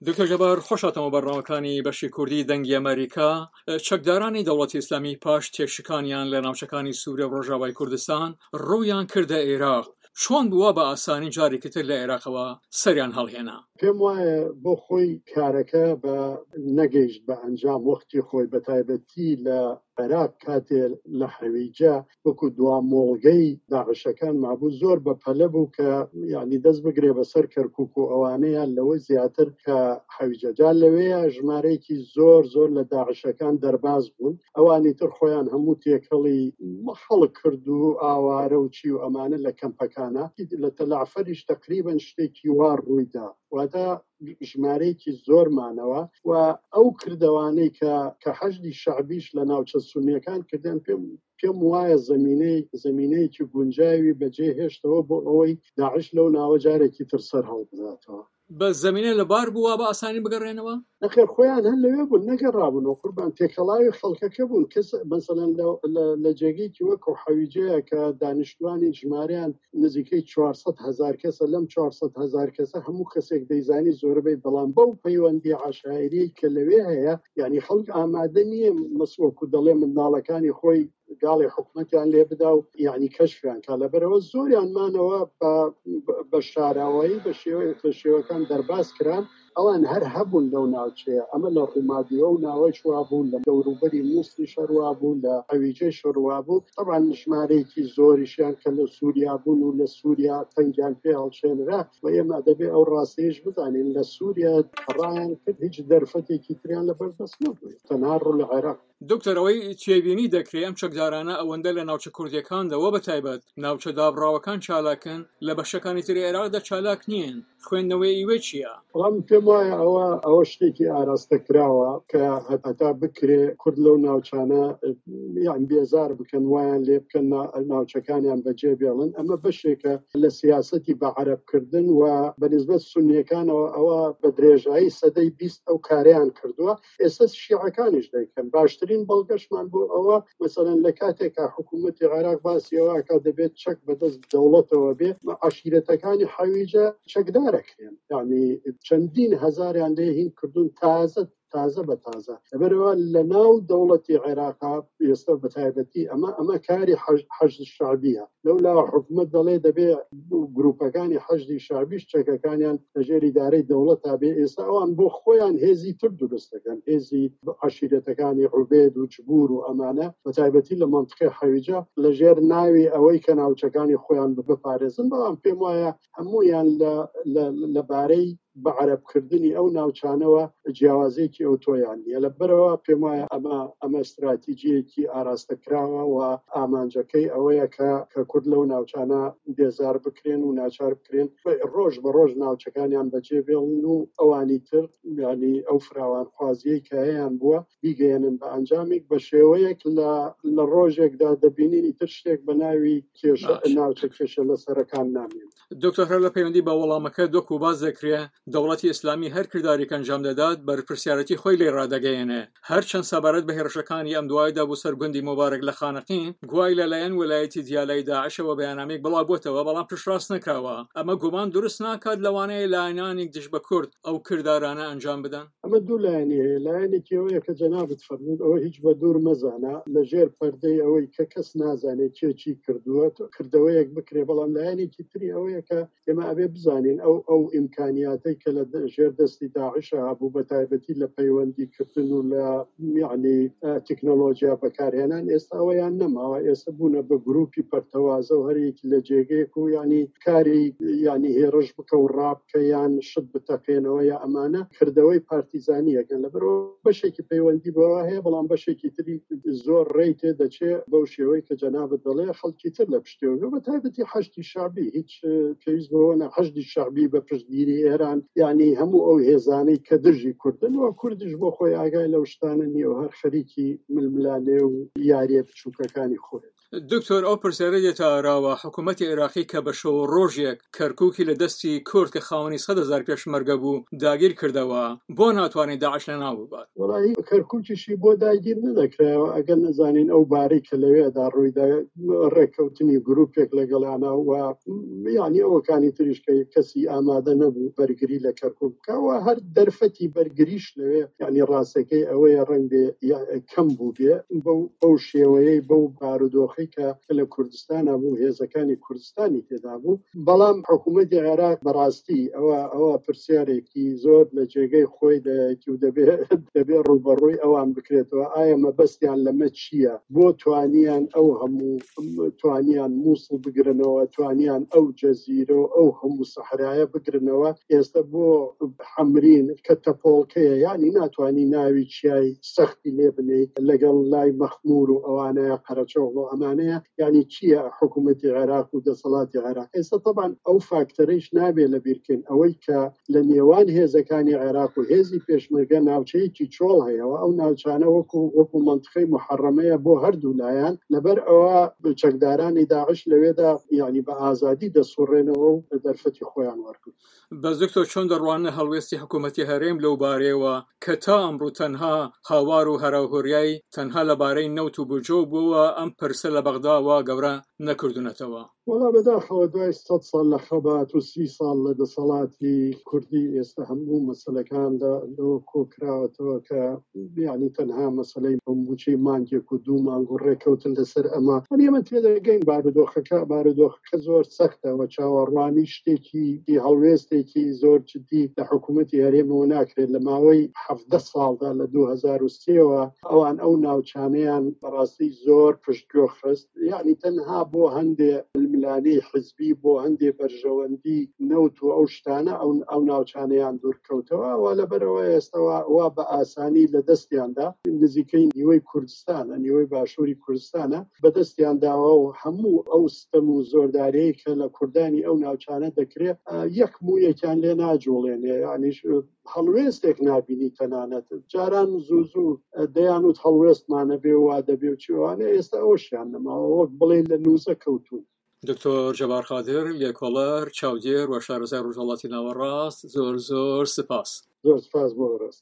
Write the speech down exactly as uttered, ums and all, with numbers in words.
دکتۆر جەبار خۆشاتەوە بەڕێوەکانی بەشی کوردی دەنگی ئەمریکا. چەکدارانی دەوڵەتی ئیسلامی پاش تێکشکانیان لە ناوچەکانی سووریا و ڕۆژاوای کوردستان ڕوویان کردە عێراق. چۆن بووە بە ئاسانی جارێکی تر لە عێراقەوە سەریان هەڵهێنا؟ پێم وایە بۆ خۆی کارەکە بە نەگەیشت بە ئەنجام وەختی خۆی بە تایبەتی لە عێراق کاتێ لە حەویجە وەکو دوامۆڵگەی داعشەکان مابوو زۆر بە پەلە بوو کە یعنی دەست بگرێ بەسەر کەرکووک و ئەوانەیان لەوەی زیاتر کە حەویجەجا لەوەیە ژمارەیەکی زۆر زۆر لە داعشەکان دەرباز بوون. ئەوانی تر خۆیان هەموو تێکەڵی مەخەڵک کرد و ئاوارە و چی و ئەمانە لە کەمپەکانە لە تەلعفەریش تەقریبەن شتێکی وا ڕوویدا واتە ژمارەیەکی زۆرمانەوە و ئەو کردەوانەی کە کە حەشدی شەعبیش لە ناوچە سونیەکان کردیان پێم پێم وایە زمینەی زمینەیەکی گونجاوی بەجێ هێشتەوە بۆ ئەوەی داعش لەو ناوە جارێکی تر سەر هەڵبداتەوە. بە زمینە لەبار بووە بە ئاسانی بگەڕێنەوە؟ نەخێر خۆیان هەن لەوێ بوون نەگەڕابوونەوە قوربان تێکەڵاوی خەڵکەکە بوون کەس مەسەلەن لە جێگەیەکی وەکو حەویجەیە کە دانیشتوانی ژمارەیان نزیکەی چوارسەد هەزار کەسە لەم چوارسەد هەزار کەسە هەموو کەسێک دەیزانی زۆربەی بەڵام بەو پەیوەندی عاشایری کە لەوێ هەیە یعنی خەڵک ئامادە نییە مەسوەکو دەڵێ منداڵەکانی خۆی گاڵی حکومەتیان لێ بدا و یعنی کەشفیان کا لەبەرەوە زۆریانمانەوە بە شاراوایی بە شێوەیە لە شێوەکان دەرباز کران ئەوان هەر هەبوون لەو ناوچەیە ئەمە لە ڕوومادیەوە و ناوەی شوا بوون لە دەوروبەری مووسڵی شەروا بوون لە حەویجەی شەروا بوو طبعاً ژمارەیەکی زۆریشیان کە لە سووریا بوون و لە سووریا تەنگیان پێ هەڵچێنرا و ئێمە دەبێ ئەو ڕاستەیەش بزانین لە سووریا ڕایان کرد هیچ دەرفەتێکی تریان لەبەردەست نەبووی تەنها ڕوو لە عێراق. دکتۆر ئەوەی تێبینی دەکرێت ئەم چەکدارانە ئەوەندە لە ناوچە کوردیەکاندەوە بەتایبەت ناوچە دابڕاوەکان چالاکن لە بەشەکانی تری عێراقدا چالاک نیین خوێندنەوەی ئیوە چییە؟ بەڵام پێم وایە ئەوە ئەوە شتێکی ئاراستە کراوە کە هەتا بکرێ کورد لەو ناوچانە یان بێزار بکەن وایان لێ بکەن ناوچەکانیان بەجێ بێڵن ئەمە بەشێکە لە سیاسەتی بە عەرەبکردن و بەنسبەت سونیەکانەوە ئەوە بە درێژایی سەدەی بیست ئەو کاریان کردووە ئێستا شیعەکانیش دەیکەن. باشترین بەڵگەشمان بۆ ئەوە مەسەلەن لە کاتێکا حکوومەتی عێراق باسیەوە کە دەبێت چەک بەدەست دەوڵەتەوە بێ عەشیرەتەکانی حەویجە چەکدارەکرێن یعنی چەندین هەزاریان لێ هین کردوون تازە تازە بە تازە لەبەرەوە لە ناو دەوڵەتی عێراقا ئێستا بەتایبەتی ئەمە ئەمە کاری حەشد شەعبیە لەولا حکومەت دەڵێ دەبێ گروپەکانی حەشدی شەعبیش چەکەکانیان لەژێر ئیدارەی دەوڵەتا بێ ئێستا ئەوان بۆ خۆیان هێزی تر دروست دەکەن هێزی عەشیرەتەکانی عوبێد و جبور و ئەمانە بەتایبەتی لە مەنتیقەی حەویجە لەژێر ناوی ئەوەی کە ناوچەکانی خۆیان بپارێزن بەڵام پێم وایە هەموویان لەبارەی بە عەرەبکردنی ئەو ناوچانەوە جیاوازێکی ئۆتۆیان نیە لەبەرەوە پێم وایە ئەمە ئەمە استراتیجیەکی ئاراستەکراوە و ئامانجەکەی ئەوەیە کە کە کورد لەو ناوچانە بێزار بکرێن و ناچار بکرێن ڕۆژ بە ڕۆژ ناوچەکانیان بەجێ بێڵن و ئەوانی تر ینی ئەو فراوانخوازیەی کە هەیەیان بووە بیگەێنن بە ئەنجامێک بە شێوەیەک لە ڕۆژێکدا دەبینینی تر شتێک بە ناوی کێشە ناوچە کێشە لە سەرەکان نامێن. دکتۆر هەر لە پەیوەندی بە وەڵامەکە دۆک و باز دەکرێت دەوڵەتی ئیسلامی هەر کردارێک ئەنجام دەدات بەرپرسیارەتی خۆی لێ ڕادەگەیەنێ هەر چەند سەبارەت بە هێرشەکانی ئەم دوایدا بۆ سەرگوندی مۆبارەک لە خانەقین گوای لەلایەن وەلایەتی دیالای داعشەوە بەیانامێک بڵاوبووەتەوە بەڵام پشتڕاست نەکراوە ئەمە گومان دروست ناکات لەوانەیە لایەنانێک دژ بە کورد ئەو کردارانە ئەنجام بدەن. ئەمە دوو لایەنی هەیە لایەنێکی ئەوەیە کە جەنابت فەرموود ئەوە هیچ بە دوور مەزانە لەژێر پەردەی ئەوەی کە کەس نازانێت چێکی کردووە کردەوەیەک بکرێ بەڵام لایەنێکی تری ئەوەیە کە ئێمە ئەبێ بزانین ئەو ئەو ئیمکانیاتەی کە لە ژێر دەستی داعشە هەبوو بە تایبەتی لە پەیوەندیکردن و لە یعنی تەکنۆلۆژیا بەکارهێنان ئێستا ئەوەیان نەماوە ئێستا بوونە بە گروپی پەرتەوازە و هەرێکی لە جێگەیەک و ینی کاری ینی هێرش بکە و ڕابکە یان شت بتەقێنەوە یا ئەمانە کردەوەی پارتیزانیەکەن لەبەرەوە بەشێکی پەیوەندی بەوە هەیە بەڵام بەشێکی تری زۆر ڕێی تێ دەچێت بەو شێوەی کە جەنابەت دەڵێ خەڵکی تر لە پشتێوە بە تایبەتی حەشدی شەعبی هیچ پێویست بەوە نە حەشدی شەعبی بە پشتگیری ئێران یعنی هەموو ئەو هێزانەی کە دژی کوردن و کوردیش بۆ خۆی ئاگای لەو شتانە نییە و هەر خەریکی ململانێ و یاریە بچووکەکانی خۆیت. دکتۆر ئەو پرسیارە دێتە ئاراوە حکوومەتی عێراقی کە بە شەو ڕۆژێک کەرکووکی لە دەستی کورد کە خاوەنی سەد هەزار پێشمەرگە بوو داگیر کردەوە بۆ ناتوانێت داعش لە ناو ببات. وڵی کەرکووکیشی بۆ داگیر نەدەکرایەوە ئەگەر نەزانین ئەو بارەی کە لەوێدا ڕوویدا ڕێککەوتنی گروپێک لەگەڵانە و یانی ئەوەکانی تریشکە کەسی ئامادە نەبوو بەرگری لە کەرکووک بکەوە هەر دەرفەتی بەرگریش لەوێ ینی ڕاستەکەی ئەوەیە ڕەنگ بێ کەم بوو بێ بەو شێوەیەی بەو بارودۆخی کە لە کوردستانە بوو هێزەکانی کوردستانی تێدا بوو. بەڵام حکوومەتی عێراق بەڕاستی ئەوە ئەوە پرسیارێکی زۆر لە جێگەی خۆی دەیەتی و دەبێ ڕوبەڕووی ئەوان بکرێتەوە ئایا مەبەستیان لەمە چییە بۆ توانیان ئەو هەموو توانیان مووسڵ بگرنەوە توانیان ئەو جەزیرە و ئەو هەموو سەحرایە بگرنەوە ئێستا بۆ حەمرین کە تەپۆڵکەیە یانی ناتوانانی ناوی چیای سەختی لێ بنێ لەگەڵ لای مەخمور و ئەوانەیە قەرەچۆڵ و ئەمانەیە یانی چییە حکوومەتی عێراق و دەسەڵاتی عێراق. ئێستا طبعاً ئەو فاکتەرەیش نابێ لە بیرکەین ئەوەی کە لە نێوان هێزەکانی عێراق و هێزی پێشمەرگە ناوچەیەکی چۆڵ هەیەەوە ئەو ناوچانە وەکو وەکو منطقەی محەڕەمەیە بۆ هەردوو لایەن لەبەر ئەوە چەکدارانی داعش لەوێدا یانی بە ئازادی دەسوڕێنەوە و دەرفەتی خۆیان وەرگرت. بەس دکتۆر چۆن دەڕوانە هەڵوێستی حکوومەتی هەرێم لەو بارەیەوە کە تا ئەمڕۆ تەنها هاوار و هەراوهۆریای تەنها لەبارەی نەوت و بوجۆ بووە ئەم پرسە لە بەغداوە گەورە نەکردونەتەوە. وڵا بەداخەوە دوای سەد ساڵ لە خەبات و سی ساڵ لە دەسەڵاتی کوردی ئێستا هەموو مەسەلەکاندا لەوە کۆکراوەتەوە کە یانی تەنها مەسەلەی بمبوچەی مانگێک و دوو مانگ و ڕێکەوتن لەسەر ئەمە ئەمە تێدەگەین بارودۆخەکە بارودۆخەکە زۆر سەختەوە چاوەڕوانی شتێکی هەڵوێستێکی زۆر جدی لە حکوومەتی هەرێمەوە ناکرێت لە ماوەی حەڤدە ساڵدا لە دوو هەزار و سێەوە ئەوان ئەو ناوچانەیان بەڕاستی زۆر پشتگوێ خست یعنی تەنها بۆ هەندێ ملانی حزبی بۆ هەندێ بەرژەوەندی نەوت و ئەو شتانە ئەو ناوچانەیان دوورکەوتەوە وا لەبەرەوە ئێستاوا وا بە ئاسانی لە دەستیاندا نزیکەی نیوەی کوردستانە نیوەی باشووری کوردستانە بەدەستیان داوە و هەموو ئەو ستەم و زۆردارەیە کە لە کوردانی ئەو ناوچانە دەکرێت یەک مویەکیان لێ ناجوڵێنێ یانیش هەڵوێستێک نابینی تەنانەت جاران زوو زوو دەیانوت هەڵوێستمانە بێ وا دەبێ و چیوانە ئێستا ئەوشیان نەماوە وەک بڵێ لە نووزە کەوتون. دکتۆر جەبار خادر لێکۆڵەر چاودێر و شارەزای ڕۆژهەڵاتی ناوەڕاست زۆر زۆر سپاس. زۆر سپاس بۆ ڕاست.